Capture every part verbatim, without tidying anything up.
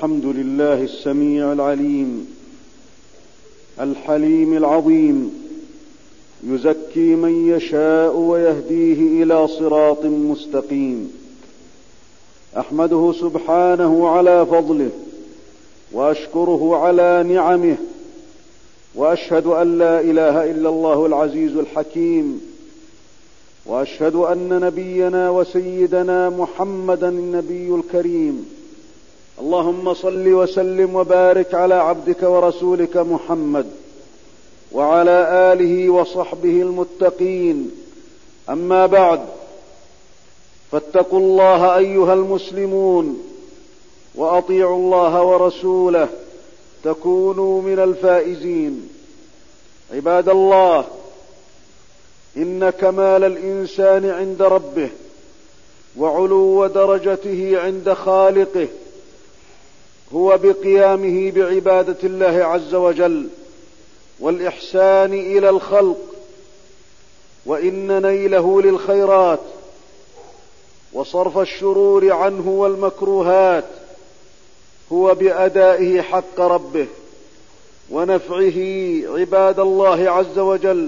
الحمد لله السميع العليم الحليم العظيم، يزكي من يشاء ويهديه إلى صراط مستقيم. أحمده سبحانه على فضله وأشكره على نعمه، وأشهد أن لا إله إلا الله العزيز الحكيم، وأشهد أن نبينا وسيدنا محمدا النبي الكريم. اللهم صل وسلم وبارك على عبدك ورسولك محمد وعلى آله وصحبه المتقين. أما بعد، فاتقوا الله أيها المسلمون وأطيعوا الله ورسوله تكونوا من الفائزين. عباد الله، إن كمال الإنسان عند ربه وعلو درجته عند خالقه هو بقيامه بعبادة الله عز وجل والإحسان إلى الخلق، وإن نيله للخيرات وصرف الشرور عنه والمكروهات هو بأدائه حق ربه ونفعه عباد الله عز وجل.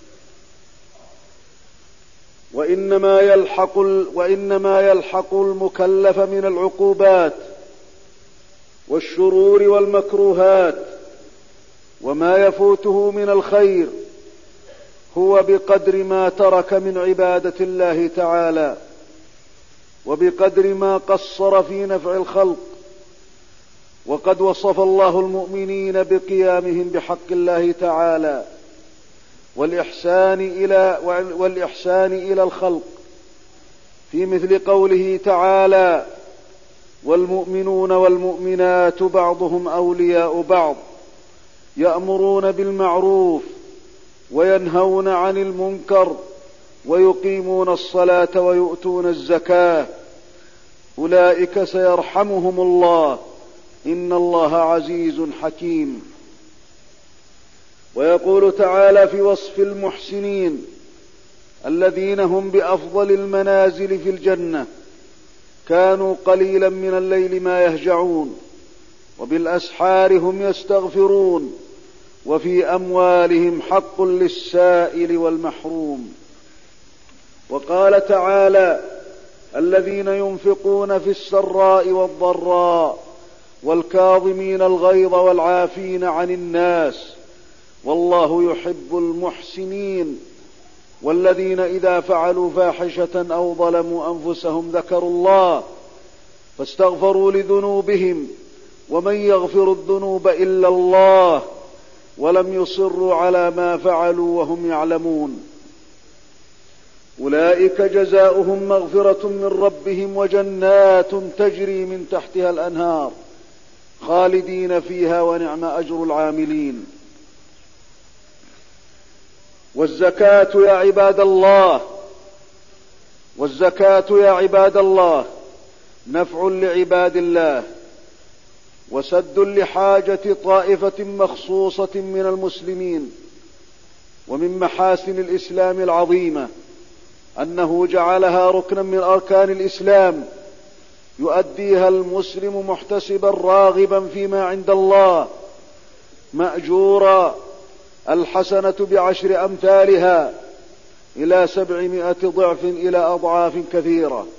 وإنما يلحق, وإنما يلحق المكلف من العقوبات والشرور والمكروهات وما يفوته من الخير هو بقدر ما ترك من عبادة الله تعالى، وبقدر ما قصر في نفع الخلق. وقد وصف الله المؤمنين بقيامهم بحق الله تعالى والإحسان إلى, والإحسان إلى الخلق في مثل قوله تعالى: والمؤمنون والمؤمنات بعضهم أولياء بعض يأمرون بالمعروف وينهون عن المنكر ويقيمون الصلاة ويؤتون الزكاة أولئك سيرحمهم الله إن الله عزيز حكيم. ويقول تعالى في وصف المحسنين الذين هم بأفضل المنازل في الجنة: كانوا قليلا من الليل ما يهجعون وبالأسحار هم يستغفرون وفي أموالهم حق للسائل والمحروم. وقال تعالى: الذين ينفقون في السراء والضراء والكاظمين الغيظ والعافين عن الناس والله يحب المحسنين. والذين إذا فعلوا فاحشة أو ظلموا أنفسهم ذكروا الله فاستغفروا لذنوبهم ومن يغفر الذنوب إلا الله ولم يصروا على ما فعلوا وهم يعلمون. أولئك جزاؤهم مغفرة من ربهم وجنات تجري من تحتها الأنهار خالدين فيها ونعم أجر العاملين. والزكاة يا عباد الله والزكاة يا عباد الله نفع لعباد الله وسد لحاجة طائفة مخصوصة من المسلمين. ومن محاسن الإسلام العظيمة أنه جعلها ركنا من أركان الإسلام يؤديها المسلم محتسبا راغبا فيما عند الله مأجورا، الحسنة بعشر أمثالها إلى سبعمائة ضعف إلى أضعاف كثيرة.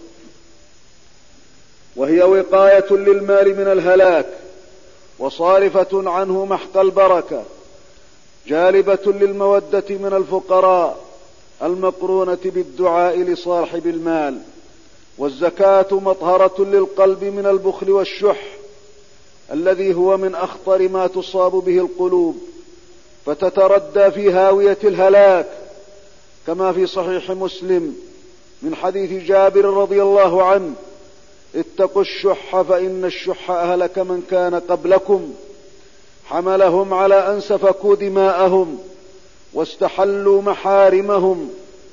وهي وقاية للمال من الهلاك وصارفة عنه محق البركة، جالبة للمودة من الفقراء المقرونة بالدعاء لصاحب المال. والزكاة مطهرة للقلب من البخل والشح الذي هو من أخطر ما تصاب به القلوب فتتردى في هاوية الهلاك، كما في صحيح مسلم من حديث جابر رضي الله عنه: اتقوا الشح فإن الشح أهلك من كان قبلكم، حملهم على أن سفكوا دماءهم واستحلوا محارمهم.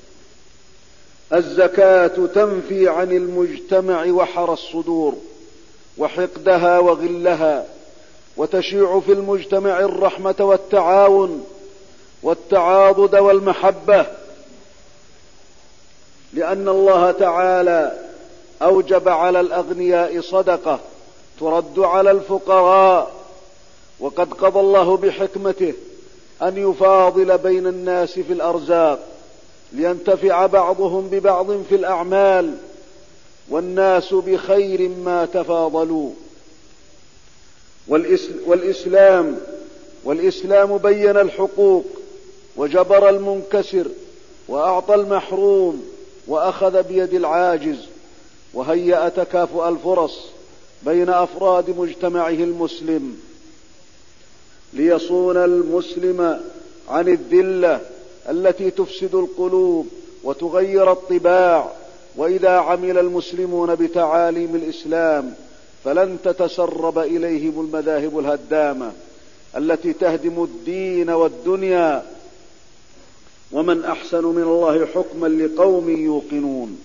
الزكاة تنفي عن المجتمع وحر الصدور وحقدها وغلها، وتشيع في المجتمع الرحمة والتعاون والتعاضد والمحبة، لأن الله تعالى أوجب على الأغنياء صدقة ترد على الفقراء، وقد قضى الله بحكمته أن يفاضل بين الناس في الأرزاق لينتفع بعضهم ببعض في الأعمال، والناس بخير ما تفاضلوا. والإسلام والإسلام بين الحقوق وجبر المنكسر وأعطى المحروم وأخذ بيد العاجز، وهيأ تكافؤ الفرص بين أفراد مجتمعه المسلم ليصون المسلم عن الذلة التي تفسد القلوب وتغير الطباع. وإذا عمل المسلمون بتعاليم الإسلام فلن تتسرب إليهم المذاهب الهدامة التي تهدم الدين والدنيا. ومن أحسن من الله حكما لقوم يوقنون.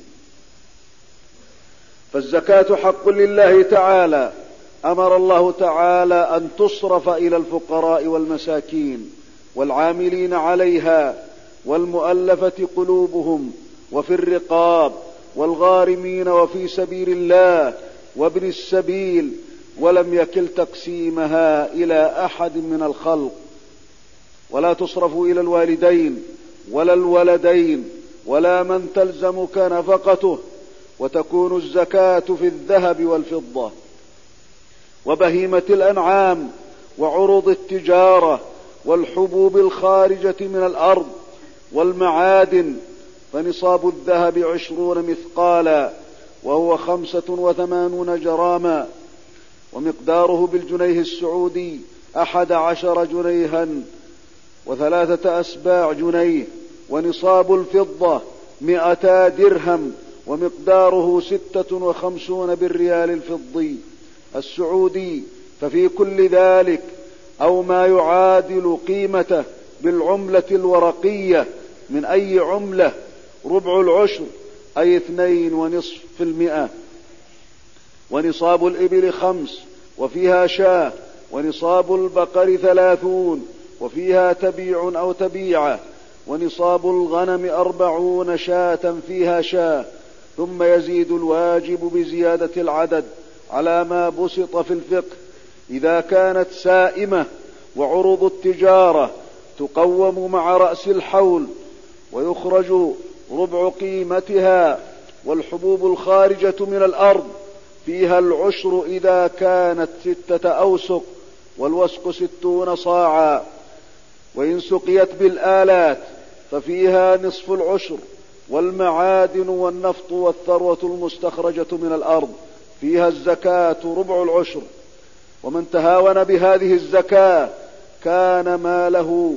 فالزكاة حق لله تعالى، أمر الله تعالى أن تصرف إلى الفقراء والمساكين والعاملين عليها والمؤلفة قلوبهم وفي الرقاب والغارمين وفي سبيل الله وابن السبيل، ولم يكل تقسيمها إلى أحد من الخلق. ولا تصرف إلى الوالدين ولا الولدين ولا من تلزمك نفقته، وتكون الزكاة في الذهب والفضة وبهيمة الأنعام وعروض التجارة والحبوب الخارجة من الأرض والمعادن. فنصاب الذهب عشرون مثقالا وهو خمسة وثمانون جراما، ومقداره بالجنيه السعودي أحد عشر جنيها وثلاثة أسباع جنيه. ونصاب الفضة مئتا درهم ومقداره ستة وخمسون بالريال الفضي السعودي. ففي كل ذلك أو ما يعادل قيمته بالعملة الورقية من أي عملة ربع العشر أي اثنين ونصف في المئة. ونصاب الإبل خمس وفيها شاة، ونصاب البقر ثلاثون وفيها تبيع أو تبيعة، ونصاب الغنم أربعون شاة فيها شاة. ثم يزيد الواجب بزيادة العدد على ما بسط في الفقه إذا كانت سائمة. وعروض التجارة تقوم مع رأس الحول ويخرج ربع قيمتها. والحبوب الخارجة من الأرض فيها العشر إذا كانت ستة أوسق، والوسق ستون صاعا. وإن سقيت بالآلات ففيها نصف العشر. والمعادن والنفط والثروة المستخرجة من الأرض فيها الزكاة ربع العشر. ومن تهاون بهذه الزكاة كان ماله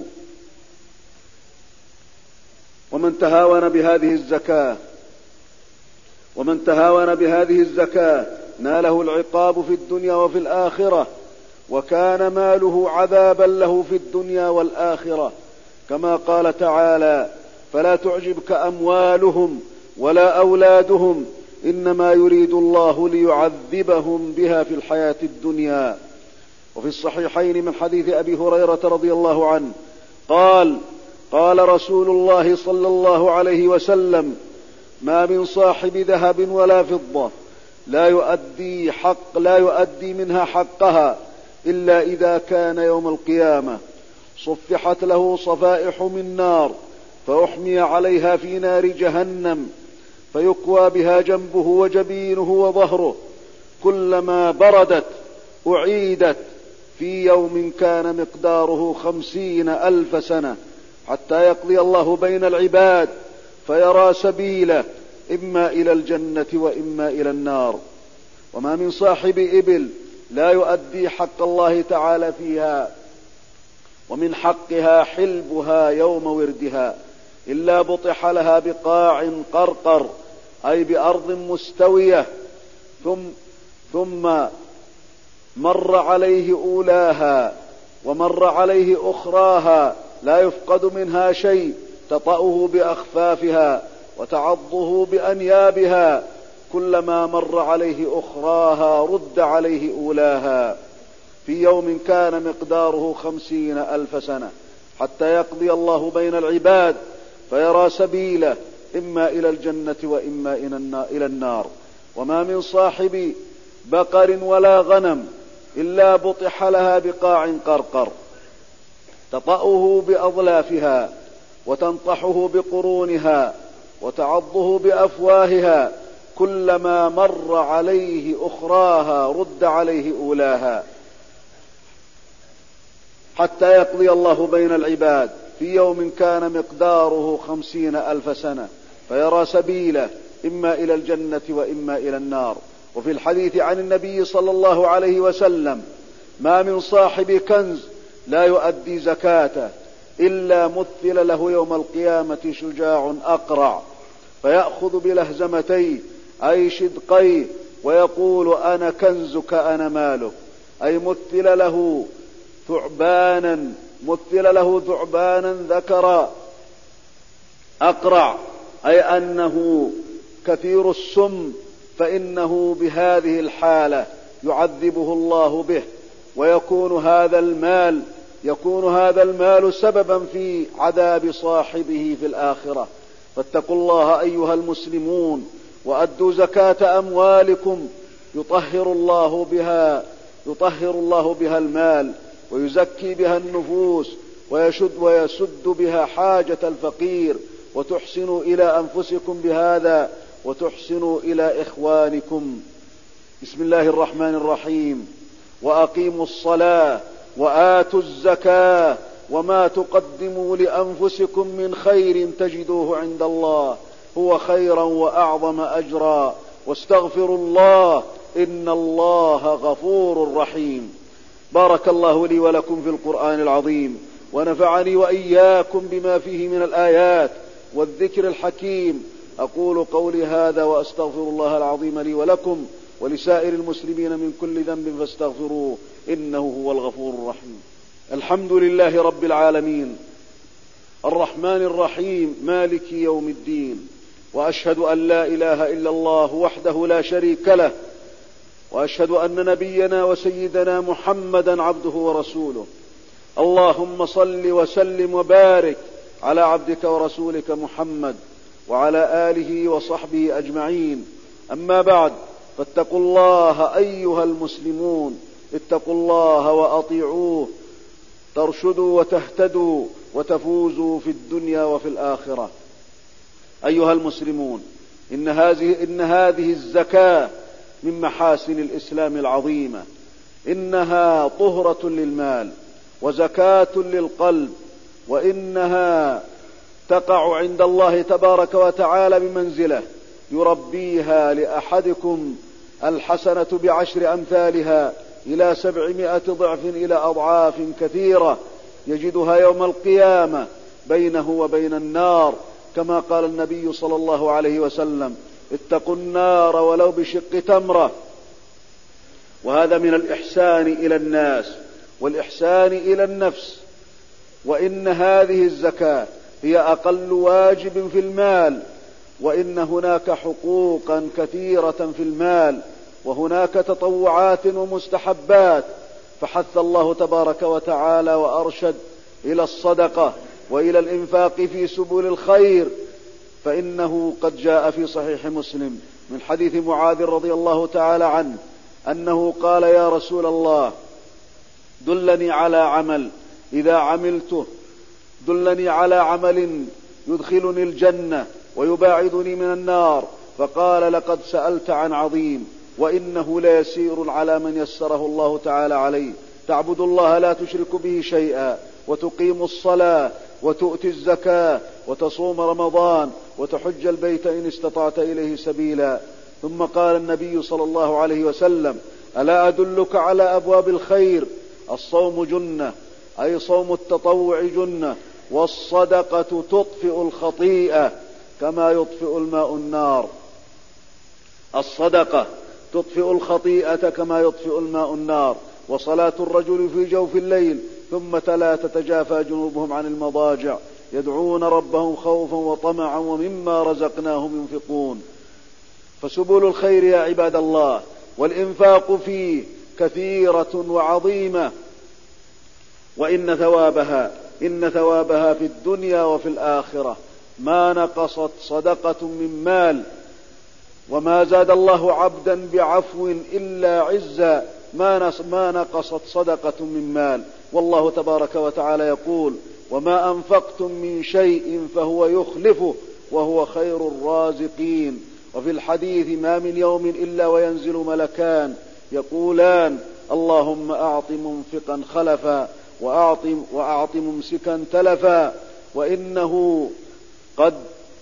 ومن تهاون بهذه الزكاة ومن تهاون بهذه الزكاة ناله العقاب في الدنيا وفي الآخرة، وكان ماله عذابا له في الدنيا والآخرة، كما قال تعالى: فلا تعجبك أموالهم ولا أولادهم إنما يريد الله ليعذبهم بها في الحياة الدنيا. وفي الصحيحين من حديث أبي هريرة رضي الله عنه قال: قال رسول الله صلى الله عليه وسلم: ما من صاحب ذهب ولا فضة لا يؤدي حق لا يؤدي منها حقها إلا إذا كان يوم القيامة صفحت له صفائح من نار فأحمي عليها في نار جهنم فيكوى بها جنبه وجبينه وظهره، كلما بردت أعيدت في يوم كان مقداره خمسين ألف سنة حتى يقضي الله بين العباد فيرى سبيله إما إلى الجنة وإما إلى النار. وما من صاحب إبل لا يؤدي حق الله تعالى فيها ومن حقها حلبها يوم وردها إلا بطح لها بقاع قرقر، أي بأرض مستوية، ثم, ثم مر عليه أولاها ومر عليه أخراها لا يفقد منها شيء، تطأه بأخفافها وتعضه بأنيابها، كلما مر عليه أخراها رد عليه أولاها في يوم كان مقداره خمسين ألف سنة حتى يقضي الله بين العباد فيرى سبيله إما إلى الجنة وإما إلى النار. وما من صاحب بقر ولا غنم إلا بطح لها بقاع قرقر تطأه بأظلافها وتنطحه بقرونها وتعضه بأفواهها، كلما مر عليه أخراها رد عليه أولاها، حتى يقضي الله بين العباد في يوم كان مقداره خمسين ألف سنة، فيرى سبيله إما إلى الجنة وإما إلى النار. وفي الحديث عن النبي صلى الله عليه وسلم: ما من صاحب كنز لا يؤدي زكاته إلا مثل له يوم القيامة شجاع أقرع، فيأخذ بلهزمتيه أي شدقيه ويقول: أنا كنزك أنا مالك، أي مثل له ثعبانا مثل له ثعبانا ذكرا أقرع، أي أنه كثير السم، فإنه بهذه الحالة يعذبه الله به، ويكون هذا المال يكون هذا المال سببا في عذاب صاحبه في الآخرة. فاتقوا الله أيها المسلمون، وأدوا زكاة أموالكم يطهر الله بها يطهر الله بها المال، ويزكي بها النفوس، ويشد ويسد بها حاجة الفقير، وتحسنوا إلى أنفسكم بهذا، وتحسنوا إلى إخوانكم. بسم الله الرحمن الرحيم. وأقيموا الصلاة وآتوا الزكاة وما تقدموا لأنفسكم من خير تجدوه عند الله هو خيرا وأعظم أجرا، واستغفروا الله إن الله غفور رحيم. بارك الله لي ولكم في القرآن العظيم، ونفعني وإياكم بما فيه من الآيات والذكر الحكيم. أقول قولي هذا وأستغفر الله العظيم لي ولكم ولسائر المسلمين من كل ذنب فاستغفروه إنه هو الغفور الرحيم. الحمد لله رب العالمين الرحمن الرحيم مالك يوم الدين، وأشهد أن لا إله إلا الله وحده لا شريك له، وأشهد أن نبينا وسيدنا محمدا عبده ورسوله. اللهم صل وسلم وبارك على عبدك ورسولك محمد وعلى آله وصحبه أجمعين. أما بعد، فاتقوا الله أيها المسلمون، اتقوا الله وأطيعوه ترشدوا وتهتدوا وتفوزوا في الدنيا وفي الآخرة. أيها المسلمون، إن هذه, إن هذه الزكاة من محاسن الإسلام العظيمة، إنها طهرة للمال وزكاة للقلب، وإنها تقع عند الله تبارك وتعالى بمنزله يربيها لأحدكم الحسنة بعشر أمثالها إلى سبعمائة ضعف إلى أضعاف كثيرة يجدها يوم القيامة بينه وبين النار، كما قال النبي صلى الله عليه وسلم: اتقوا النار ولو بشق تمرة. وهذا من الإحسان إلى الناس والإحسان إلى النفس. وإن هذه الزكاة هي أقل واجب في المال، وإن هناك حقوقا كثيرة في المال، وهناك تطوعات ومستحبات، فحث الله تبارك وتعالى وأرشد إلى الصدقة وإلى الإنفاق في سبل الخير. فإنه قد جاء في صحيح مسلم من حديث معاذ رضي الله تعالى عنه أنه قال: يا رسول الله، دلني على عمل إذا عملته دلني على عمل يدخلني الجنة ويباعدني من النار. فقال: لقد سألت عن عظيم، وإنه ليسير على من يسره الله تعالى عليه. تعبد الله لا تشرك به شيئا، وتقيم الصلاة، وتؤتي الزكاة، وتصوم رمضان، وتحج البيت إن استطعت إليه سبيلا. ثم قال النبي صلى الله عليه وسلم: ألا أدلك على أبواب الخير؟ الصوم جنة، أي صوم التطوع جنة، والصدقة تطفئ الخطيئة كما يطفئ الماء النار. الصدقة تطفئ الخطيئة كما يطفئ الماء النار. وصلاة الرجل في جوف الليل. ثم تلا: تتجافى جنوبهم عن المضاجع يدعون ربهم خوفا وطمعا ومما رزقناهم ينفقون. فسبل الخير يا عباد الله والإنفاق فيه كثيرة وعظيمة، وإن ثوابها إن ثوابها في الدنيا وفي الآخرة ما نقصت صدقة من مال وما زاد الله عبدا بعفو إلا عزا ما نقصت صدقة من مال. والله تبارك وتعالى يقول: وما أنفقتم من شيء فهو يخلفه وهو خير الرازقين. وفي الحديث: ما من يوم إلا وينزل ملكان يقولان: اللهم أعط منفقا خلفا وأعط, وأعط ممسكا تلفا، وإنه قد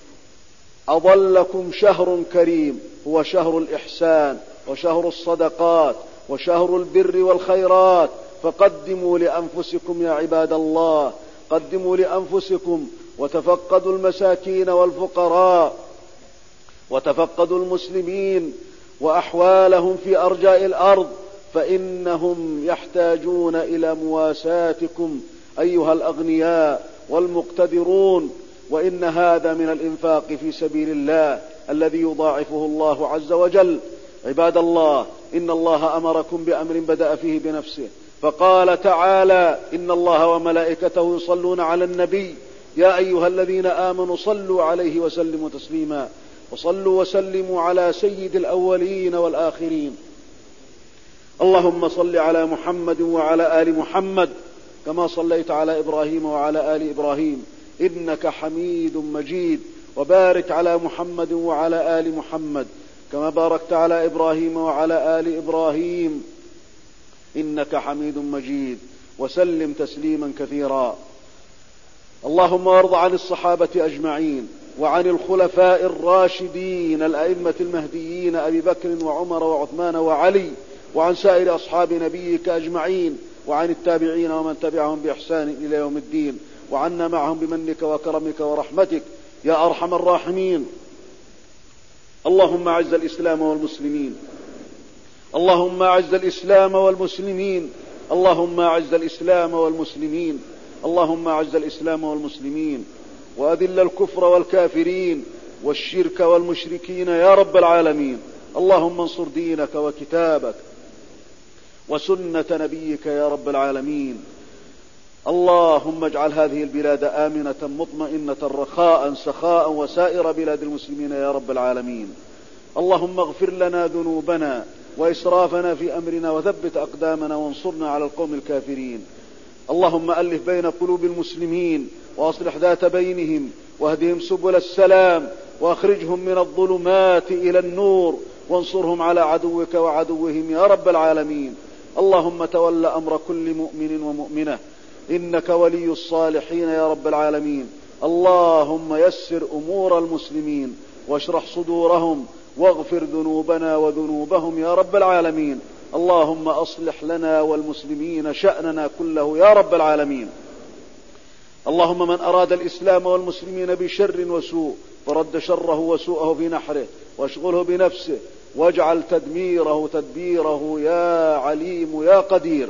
أضلكم شهر كريم هو شهر الإحسان وشهر الصدقات وشهر البر والخيرات، فقدموا لأنفسكم يا عباد الله، قدموا لأنفسكم وتفقدوا المساكين والفقراء وتفقدوا المسلمين وأحوالهم في أرجاء الأرض، فإنهم يحتاجون إلى مواساتكم أيها الأغنياء والمقتدرون. وإن هذا من الإنفاق في سبيل الله الذي يضاعفه الله عز وجل. عباد الله، إن الله أمركم بأمر بدأ فيه بنفسه، فقال تعالى: إن الله وملائكته يصلون على النبي يا أيها الذين آمنوا صلوا عليه وسلموا تسليما. وصلوا وسلموا على سيد الأولين والآخرين. اللهم صل على محمد وعلى آل محمد كما صليت على إبراهيم وعلى آل إبراهيم إنك حميد مجيد. وبارك على محمد وعلى آل محمد كما باركت على إبراهيم وعلى آل إبراهيم إنك حميد مجيد. وسلم تسليما كثيرا. اللهم وارض عن الصحابة أجمعين وعن الخلفاء الراشدين الأئمة المهديين أبي بكر وعمر وعثمان وعلي، وعن سائر أصحاب نبيك أجمعين، وعن التابعين ومن تبعهم بإحسان إلى يوم الدين، وعنا معهم بمنك وكرمك ورحمتك يا أرحم الراحمين. اللهم أعز الإسلام والمسلمين، اللهم أعز الإسلام والمسلمين، اللهم أعز الإسلام والمسلمين، اللهم أعز الإسلام والمسلمين، وأذل الكفر والكافرين والشرك والمشركين يا رب العالمين. اللهم انصر دينك وكتابك وسنة نبيك يا رب العالمين. اللهم اجعل هذه البلاد آمنة مطمئنة رخاء سخاء وسائر بلاد المسلمين يا رب العالمين. اللهم اغفر لنا ذنوبنا وإسرافنا في أمرنا وثبت أقدامنا وانصرنا على القوم الكافرين. اللهم ألف بين قلوب المسلمين وأصلح ذات بينهم واهدهم سبل السلام وأخرجهم من الظلمات إلى النور وانصرهم على عدوك وعدوهم يا رب العالمين. اللهم تول أمر كل مؤمن ومؤمنة إنك ولي الصالحين يا رب العالمين. اللهم يسر أمور المسلمين واشرح صدورهم واغفر ذنوبنا وذنوبهم يا رب العالمين. اللهم أصلح لنا والمسلمين شأننا كله يا رب العالمين. اللهم من أراد الإسلام والمسلمين بشر وسوء فرد شره وسوءه في نحره واشغله بنفسه واجعل تدميره تدبيره يا عليم يا قدير.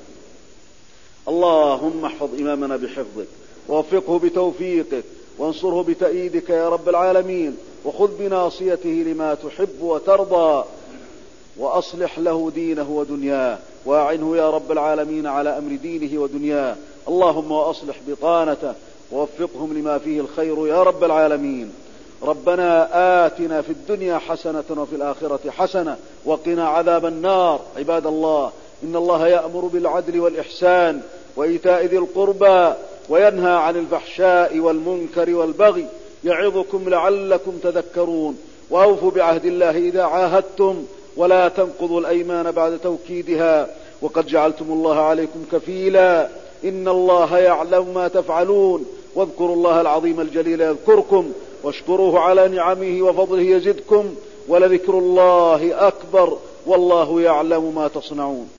اللهم احفظ إمامنا بحفظك ووفقه بتوفيقك وانصره بتأييدك يا رب العالمين، وخذ بناصيته لما تحب وترضى، وأصلح له دينه ودنياه، وأعنه يا رب العالمين على أمر دينه ودنياه. اللهم وأصلح بطانته ووفقهم لما فيه الخير يا رب العالمين. ربنا آتنا في الدنيا حسنة وفي الآخرة حسنة وقنا عذاب النار. عباد الله، إن الله يأمر بالعدل والإحسان وإيتاء ذي القربى وينهى عن الفحشاء والمنكر والبغي يعظكم لعلكم تذكرون. وأوفوا بعهد الله إذا عاهدتم ولا تنقضوا الأيمان بعد توكيدها وقد جعلتم الله عليكم كفيلا. إن الله يعلم ما تفعلون. واذكروا الله العظيم الجليل يذكركم واشكروه على نعمه وفضله يزدكم ولذكر الله أكبر والله يعلم ما تصنعون.